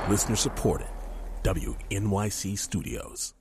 Listener supported. WNYC Studios.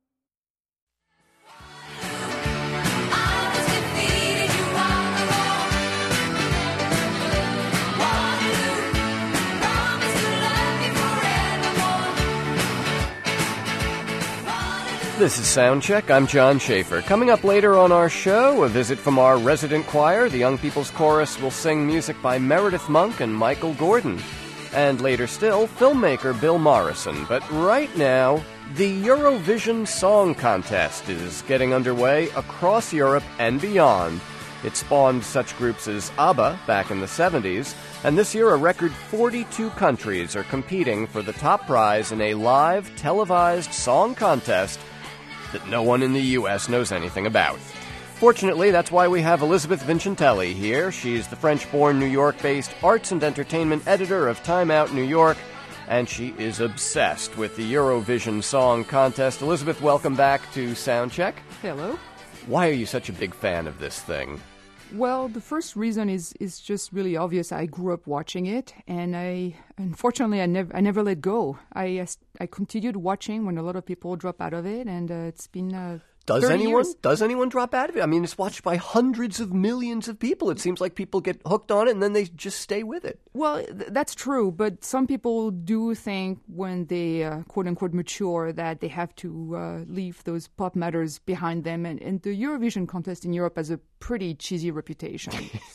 This is Soundcheck. I'm John Schaefer. Coming up later on our show, a visit from our resident choir. The Young People's Chorus will sing music by Meredith Monk and Michael Gordon. And later still, filmmaker Bill Morrison. But right now, the Eurovision Song Contest is getting underway across Europe and beyond. It spawned such groups as ABBA back in the 70s, and this year a record 42 countries are competing for the top prize in a live, televised song contest that no one in the U.S. knows anything about. Fortunately, that's why we have Elizabeth Vincentelli here. She's the French-born, New York-based arts and entertainment editor of Time Out New York, and she is obsessed with the Eurovision Song Contest. Elizabeth, welcome back to Soundcheck. Hello. Why are you such a big fan of this thing? Well, the first reason is just really obvious. I grew up watching it, and unfortunately I never let go. I continued watching when a lot of people drop out of it, and it's been Does 30 years. anyone drop out of it? I mean, it's watched by hundreds of millions of people. It seems like people get hooked on it and then they just stay with it. Well, that's true, but some people do think when they quote-unquote mature that they have to leave those pop matters behind them, and the Eurovision contest in Europe has a pretty cheesy reputation.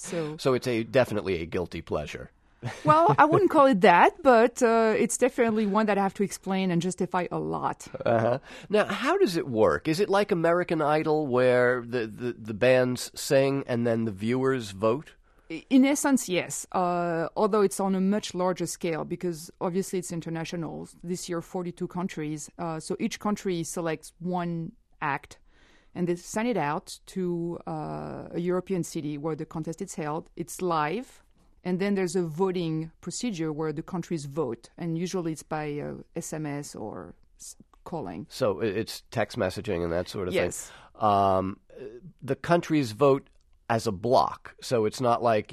So it's definitely a guilty pleasure. Well, I wouldn't call it that, but it's definitely one that I have to explain and justify a lot. Uh-huh. Now, how does it work? Is it like American Idol where the bands sing and then the viewers vote? In essence, yes, although it's on a much larger scale because obviously it's international. This year, 42 countries. So each country selects one act and they send it out to a European city where the contest is held. It's live. And then there's a voting procedure where the countries vote, and usually it's by SMS or calling. So it's text messaging and that sort of yes. thing. The countries vote as a block, so it's not like,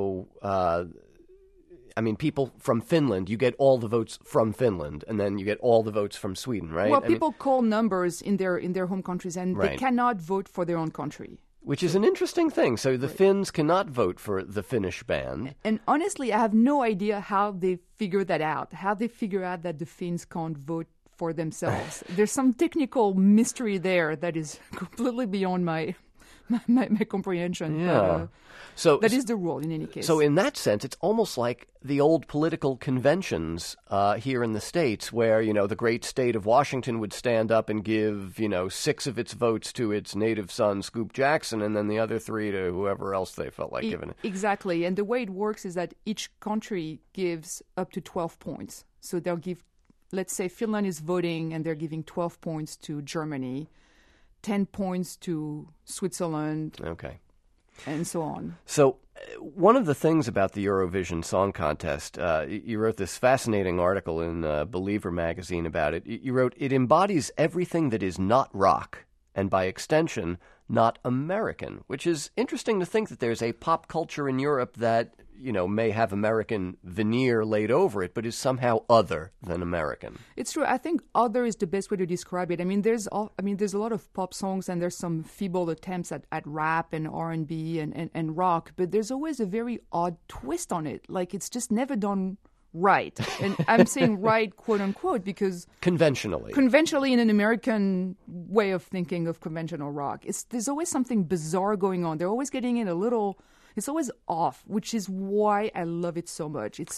people from Finland, you get all the votes from Finland, and then you get all the votes from Sweden, right? Well, people call numbers in their home countries, and right. They cannot vote for their own country. Which is an interesting thing. So the Finns cannot vote for the Finnish band. And honestly, I have no idea how they figure that out, how they figure out that the Finns can't vote for themselves. There's some technical mystery there that is completely beyond my comprehension. Yeah. So that is the rule in any case. So in that sense, it's almost like the old political conventions here in the States where, the great state of Washington would stand up and give, 6 of its votes to its native son, Scoop Jackson, and then the other 3 to whoever else they felt like giving it. Exactly. And the way it works is that each country gives up to 12 points. So they'll give, let's say Finland is voting and they're giving 12 points to Germany, 10 points to Switzerland. Okay. And so on. So one of the things about the Eurovision Song Contest, you wrote this fascinating article in Believer magazine about it. You wrote, it embodies everything that is not rock, and by extension, not American, which is interesting to think that there's a pop culture in Europe that, may have American veneer laid over it, but is somehow other than American. It's true. I think other is the best way to describe it. There's a lot of pop songs and there's some feeble attempts at rap and R&B and rock, but there's always a very odd twist on it. Like it's just never done right. And I'm saying right, quote unquote, because conventionally in an American way of thinking of conventional rock, there's always something bizarre going on. They're always getting in it's always off, which is why I love it so much. It's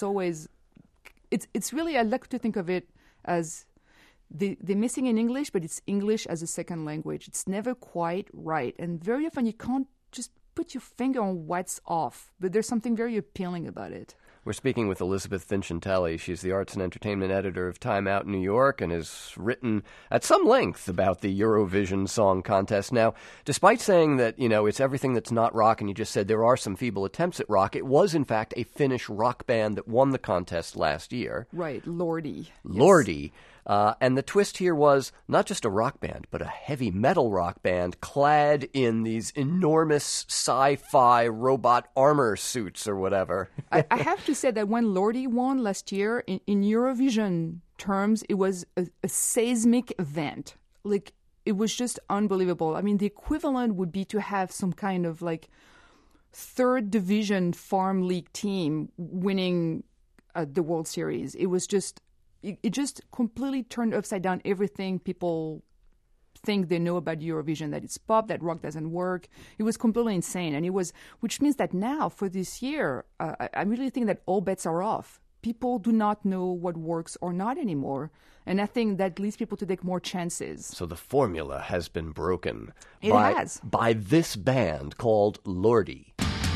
really, I like to think of it as they're missing in English, but it's English as a second language. It's never quite right. And very often you can't just put your finger on what's off, but there's something very appealing about it. We're speaking with Elizabeth Vincentelli. She's the arts and entertainment editor of Time Out New York and has written at some length about the Eurovision Song Contest. Now, despite saying that, it's everything that's not rock, and you just said there are some feeble attempts at rock, it was, in fact, a Finnish rock band that won the contest last year. Right, Lordi. Lordi. Yes. And the twist here was not just a rock band, but a heavy metal rock band clad in these enormous sci-fi robot armor suits or whatever. I have to to say that when Lordi won last year, in Eurovision terms, it was a seismic event. Like, it was just unbelievable. I mean, the equivalent would be to have some kind of like third division farm league team winning the World Series. It was just, it just completely turned upside down everything people think they know about Eurovision, that it's pop, that rock doesn't work. It was completely insane. And it was, which means that now for this year, I really think that all bets are off. People do not know what works or not anymore. And I think that leads people to take more chances. So the formula has been broken. It has. By this band called Lordi.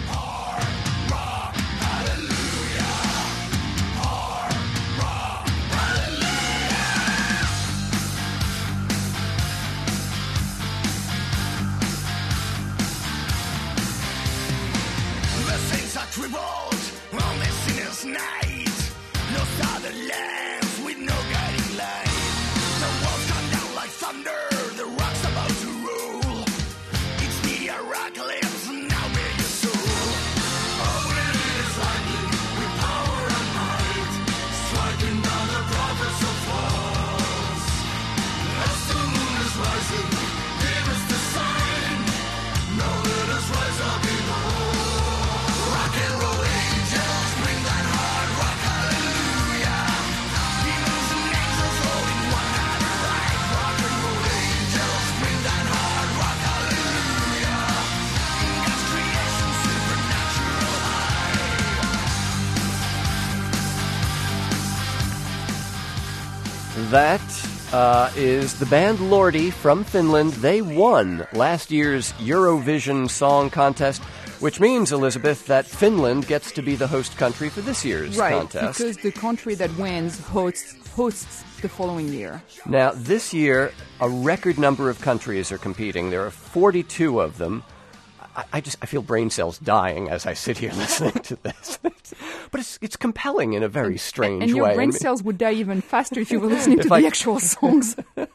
That is the band Lordi from Finland. They won last year's Eurovision Song Contest, which means, Elizabeth, that Finland gets to be the host country for this year's contest. Right, because the country that wins hosts the following year. Now, this year, a record number of countries are competing. There are 42 of them. I feel brain cells dying as I sit here listening to this. But it's compelling in a very strange way. And your brain cells would die even faster if you were listening to the actual songs.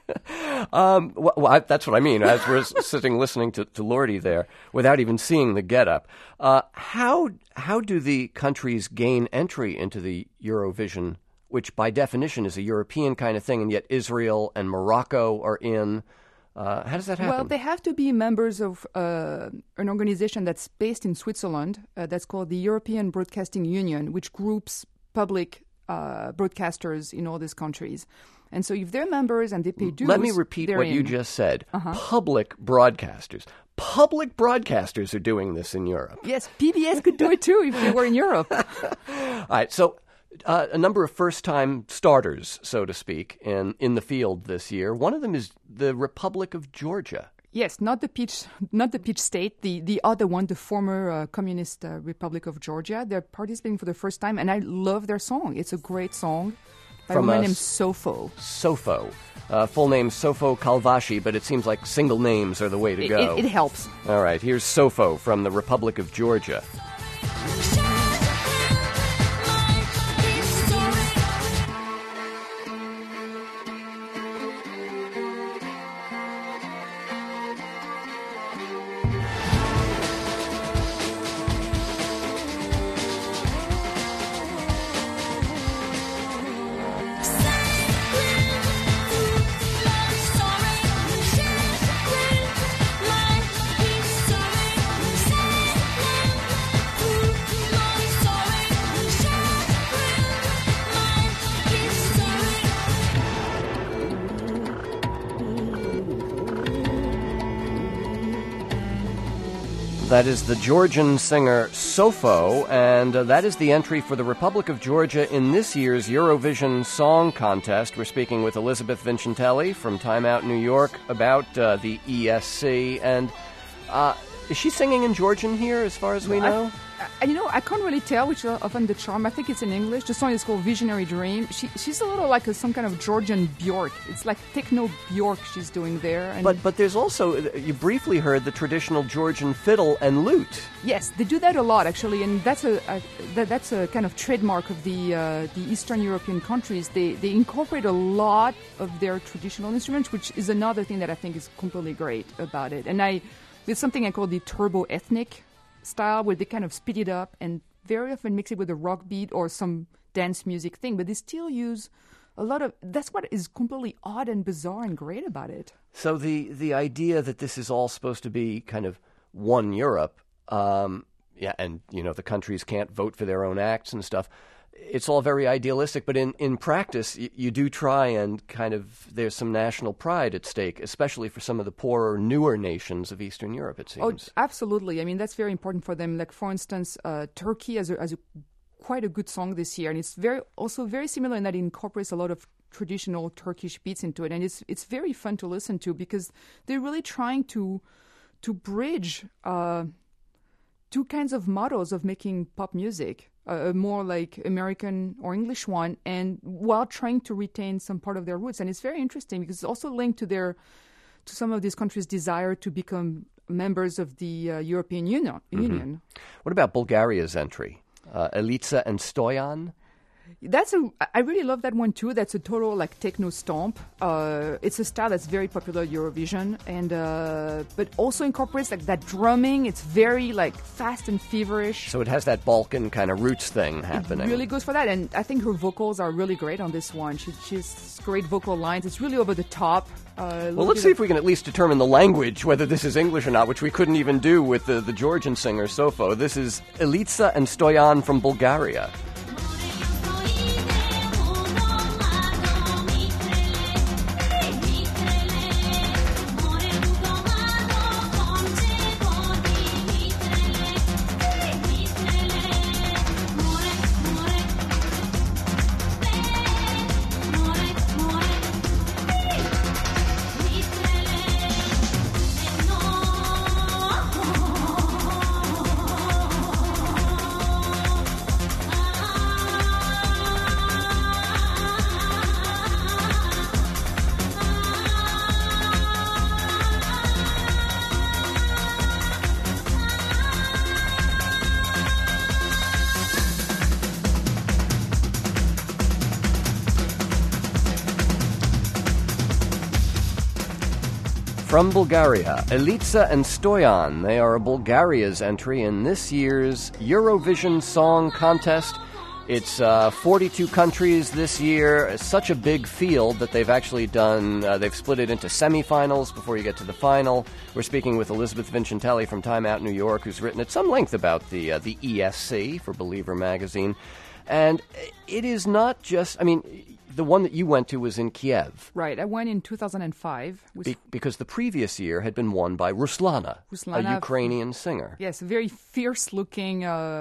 That's what I mean, as we're sitting listening to Lordi there, without even seeing the get-up. How do the countries gain entry into the Eurovision, which by definition is a European kind of thing, and yet Israel and Morocco are in? How does that happen? Well, they have to be members of an organization that's based in Switzerland that's called the European Broadcasting Union, which groups public broadcasters in all these countries. And so if they're members and they pay dues... Let me repeat what you just said. Public broadcasters. Public broadcasters are doing this in Europe. Yes, PBS could do it too if they were in Europe. All right, so... a number of first-time starters, so to speak, in the field this year. One of them is the Republic of Georgia. Yes, not the Peach State, the other one, the former communist Republic of Georgia. They're participating for the first time, and I love their song. It's a great song by a woman named Sofo. Sofo. Full name Sofo Kalvashi, but it seems like single names are the way to go. It helps. All right, here's Sofo from the Republic of Georgia. That is the Georgian singer Sofo, and that is the entry for the Republic of Georgia in this year's Eurovision Song Contest. We're speaking with Elizabeth Vincentelli from Time Out New York about the ESC, and is she singing in Georgian here, as far as we know? I can't really tell, which is often the charm. I think it's in English. The song is called Visionary Dream. She's a little like some kind of Georgian Bjork. It's like techno Bjork she's doing there. And but there's also, you briefly heard the traditional Georgian fiddle and lute. Yes, they do that a lot, actually, and that's a kind of trademark of the Eastern European countries. They incorporate a lot of their traditional instruments, which is another thing that I think is completely great about it. And there's something I call the turbo ethnic style, where they kind of speed it up and very often mix it with a rock beat or some dance music thing, but they still use a lot of... That's what is completely odd and bizarre and great about it. So the idea that this is all supposed to be kind of one Europe, and, the countries can't vote for their own acts and stuff, it's all very idealistic, but in practice, you do try and kind of, there's some national pride at stake, especially for some of the poorer, newer nations of Eastern Europe, it seems. Oh, absolutely. I mean, that's very important for them. Like, for instance, Turkey has quite a good song this year, and it's also very similar in that it incorporates a lot of traditional Turkish beats into it, and it's very fun to listen to because they're really trying to bridge two kinds of models of making pop music. A more like American or English one, and while trying to retain some part of their roots. And it's very interesting because it's also linked to some of these countries' desire to become members of the European Union. Mm-hmm. What about Bulgaria's entry? Elitsa and Stoyan? I really love that one too. That's a total like techno stomp. It's a style that's very popular at Eurovision, and but also incorporates like that drumming. It's very like fast and feverish. So it has that Balkan kind of roots thing happening. It really goes for that, and I think her vocals are really great on this one. She's great vocal lines. It's really over the top. Well, let's see if we can at least determine the language, whether this is English or not, which we couldn't even do with the Georgian singer Sofo. This is Elitsa and Stoyan from Bulgaria. From Bulgaria, Elitsa and Stoyan. They are Bulgaria's entry in this year's Eurovision Song Contest. It's 42 countries this year. It's such a big field that they've actually they've split it into semifinals before you get to the final. We're speaking with Elizabeth Vincentelli from Time Out New York, who's written at some length about the ESC for Believer magazine. And it is not just, the one that you went to was in Kiev. Right. I went in 2005. Because the previous year had been won by Ruslana, a Ukrainian singer. Yes, a very fierce-looking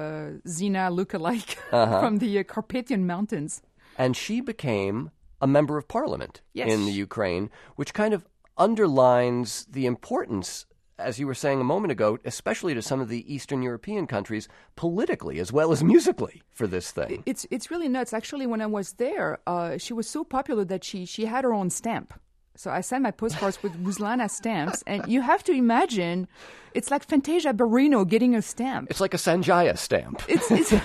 Zina lookalike from the Carpathian Mountains. And she became a member of parliament in the Ukraine, which kind of underlines the importance, as you were saying a moment ago, especially to some of the Eastern European countries, politically as well as musically for this thing. It's really nuts. Actually, when I was there, she was so popular that she had her own stamp. So I sent my postcards with Ruslana stamps, and you have to imagine it's like Fantasia Barrino getting a stamp. It's like a Sanjaya stamp. It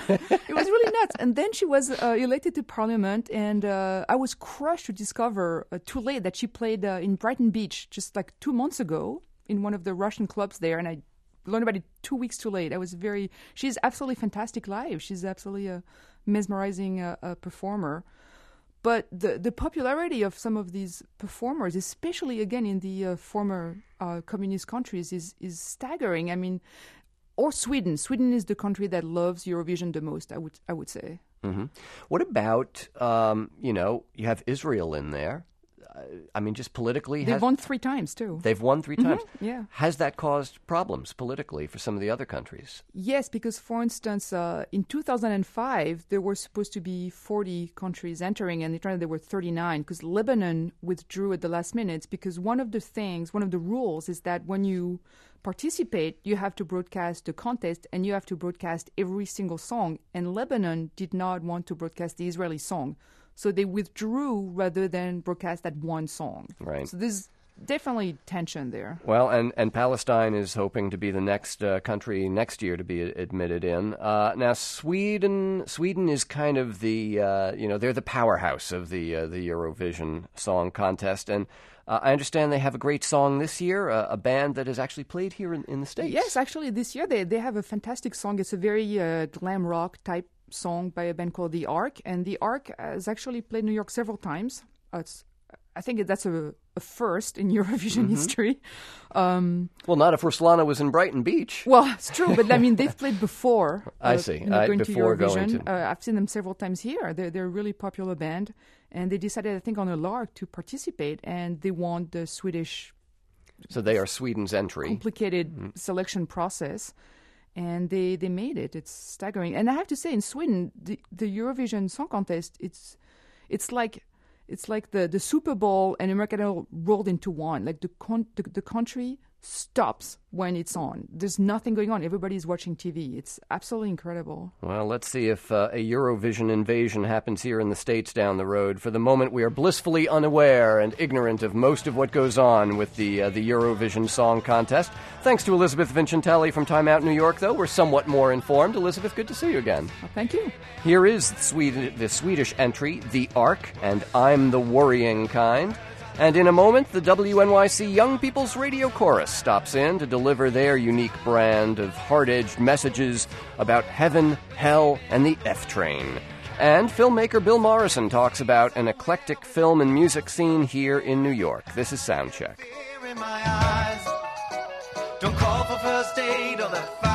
was really nuts. And then she was elected to parliament, and I was crushed to discover too late that she played in Brighton Beach just like 2 months ago in one of the Russian clubs there, and I learned about it 2 weeks too late. She's absolutely fantastic live. She's absolutely a mesmerizing performer. But the popularity of some of these performers, especially again in the former communist countries, is staggering. Or Sweden. Sweden is the country that loves Eurovision the most, I would say. Mm-hmm. What about you have Israel in there? Just politically... They've won 3 times, too. They've won 3 times? Yeah. Has that caused problems politically for some of the other countries? Yes, because, for instance, in 2005, there were supposed to be 40 countries entering, and there were 39, because Lebanon withdrew at the last minute, because one of the rules is that when you participate, you have to broadcast the contest, and you have to broadcast every single song, and Lebanon did not want to broadcast the Israeli song. So they withdrew rather than broadcast that one song. Right. So there's definitely tension there. Well, and Palestine is hoping to be the next country next year to be admitted in. Now, Sweden is kind of the, they're the powerhouse of the Eurovision Song Contest. And I understand they have a great song this year, a band that has actually played here in the States. Yes, actually, this year they have a fantastic song. It's a very glam rock type song by a band called The Ark, and The Ark has actually played New York several times. I think that's a first in Eurovision history. Well, not if Ruslana was in Brighton Beach. Well, it's true, but I mean, they've played before. I see. Going before to Eurovision. going to... I've seen them several times here. They're a really popular band, and they decided, I think, on a lark to participate, and they won the Swedish... So they are Sweden's entry. Complicated selection process, and they made it. It's staggering. And I have to say, in Sweden, the Eurovision Song Contest, it's like the Super Bowl and American Idol rolled into one. Like the country stops when it's on. There's nothing going on. Everybody's watching TV. It's absolutely incredible. Well, let's see if a Eurovision invasion happens here in the States down the road. For the moment, we are blissfully unaware and ignorant of most of what goes on with the Eurovision Song Contest. Thanks to Elizabeth Vincentelli from Time Out New York, though, we're somewhat more informed. Elizabeth, good to see you again. Well, thank you. Here is the Swedish entry, The Ark, and I'm the Worrying Kind. And in a moment, the WNYC Young People's Radio Chorus stops in to deliver their unique brand of hard-edged messages about heaven, hell, and the F-Train. And filmmaker Bill Morrison talks about an eclectic film and music scene here in New York. This is Soundcheck. Don't call for first aid or the